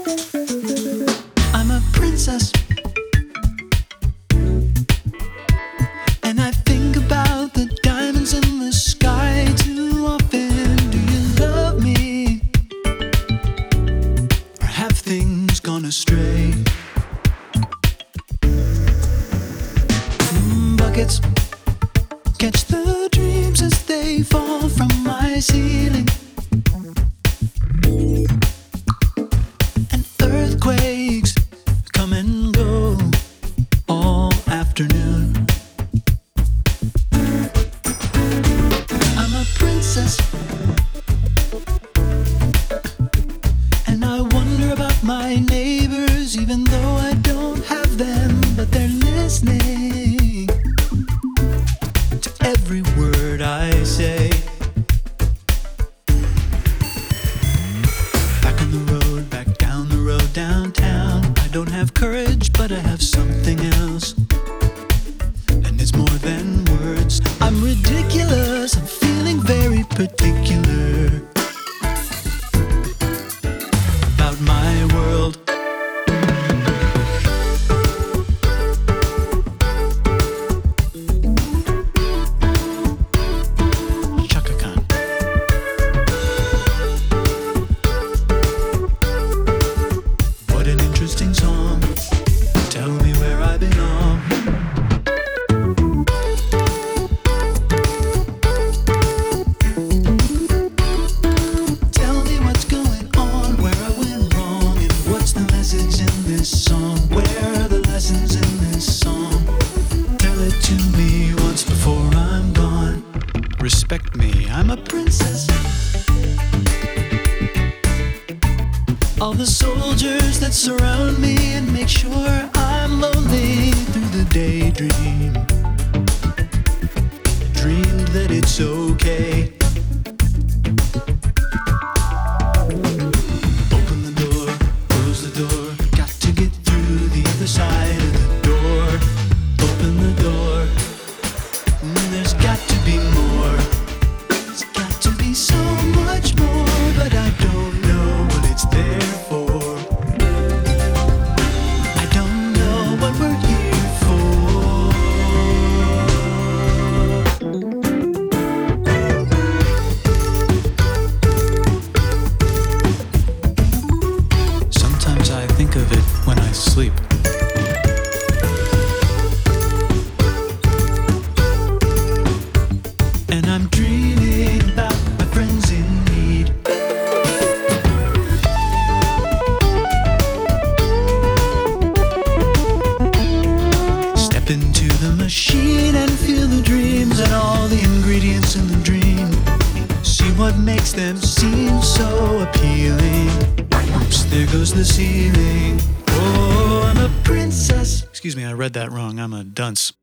I'm a princess, and I think about the diamonds in the sky too often. Do you love me, or have things gone astray? Buckets catch the dreams as they fall from my ceiling, and earthquakes come and go all afternoon. I'm a princess, and I wonder about my neighbors, even though I don't have them, but they're listening to every word I say. Back on the road, back down the road, downtown. I don't have courage, but I have something else, and it's more than words. I'm ridiculous, I'm feeling very particular about my world. Chaka Khan. What an interesting song. Tell me where I belong. Tell me what's going on, where I went wrong, and what's the message in this song? Where are the lessons in this song? Tell it to me once before I'm gone. Respect me, I'm a princess. All the soldiers that surround me and make sure I'm lonely through the daydream. Dreamed that it's okay. Open the door, close the door. Got to get through the other side of the door. Open the door. There's got to be more. There's got to be so much more, but I don't know what it's there for. I don't know what we're here for. Sometimes I think of it when I sleep. And I'm dreaming about my friends in need. Step into the machine and feel the dreams and all the ingredients in the dream. See what makes them seem so appealing. Oops, there goes the ceiling. Oh, I'm a princess. Excuse me, I read that wrong. I'm a dunce.